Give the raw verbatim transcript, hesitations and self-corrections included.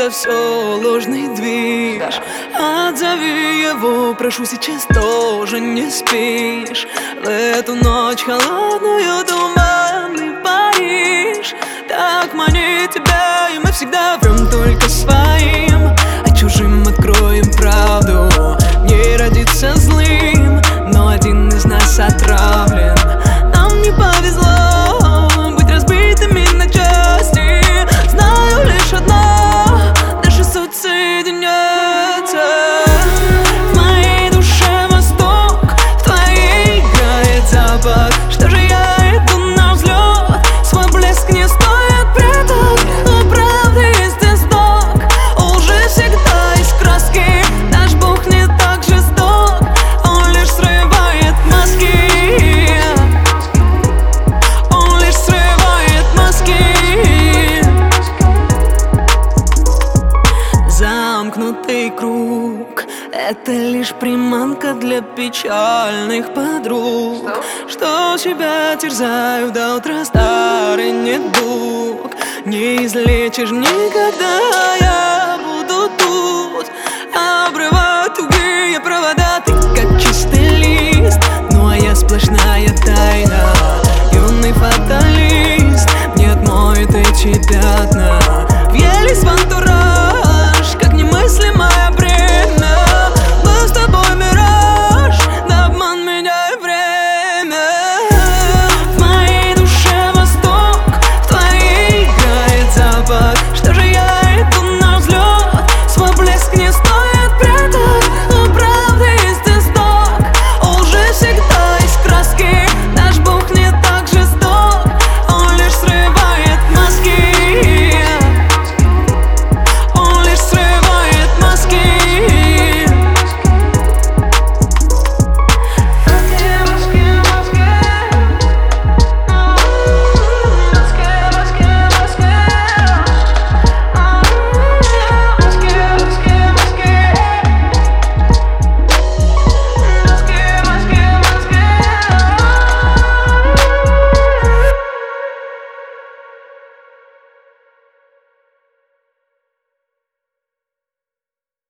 это все ложный движ. Отзови его, прошу, сейчас тоже не спишь. В эту ночь холодную туманный Париж так манит тебя, и мы всегда врем только своим, а чужим откроем правду. Не родиться злым, но один из нас отравлен. Нам не повезло быть разбитыми на части. Знаю лишь одно: наши судьбы соединятся. В моей душе восток, в твоей играет запад. Что же я иду на взлет, свой блеск не стоит прятать. Но правда есть исток, у лжи всегда есть краски. Наш Бог не так жесток, он лишь срывает маски. Он лишь срывает маски. Замкнутый круг — это лишь приманка для печальных подруг, что себя терзают до утра старый недуг. Не излечишь никогда, я